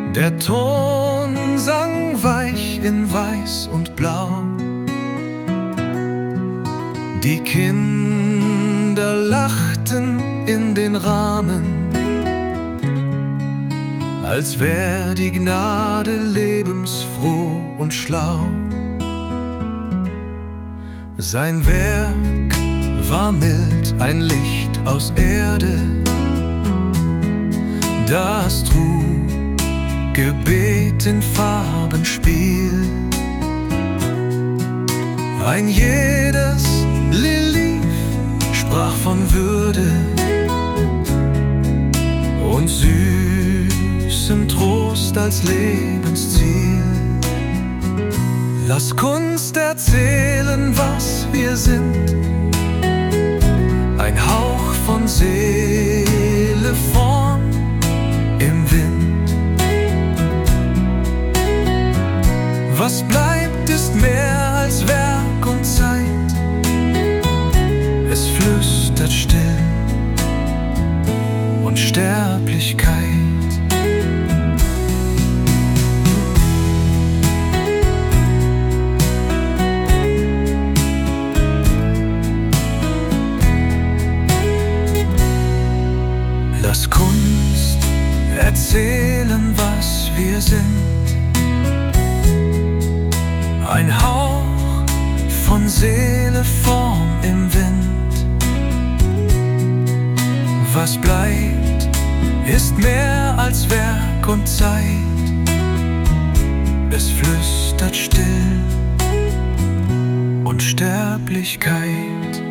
Der Ton sang weich in Weiß und Blau. Die Kinder lachten in den Rahmen, als wär die Gnade lebensfroh und schlau. Sein Werk war mild, ein Licht aus Erde, das trug Gebet in Farbenspiel. Ein jedes Lilief sprach von Würde und süßem Trost als Lebensziel. Lass Kunst erzählen, was wir sind, ein Hauch von Seele, Form im Wind. Was bleibt, ist mehr als Werk und Zeit. Es flüstert still und Sterblichkeit. Lass Kunst erzählen, was wir sind, ein Hauch von Seele, Form im Wind. Was bleibt, ist mehr als Werk und Zeit. Es flüstert still und Sterblichkeit.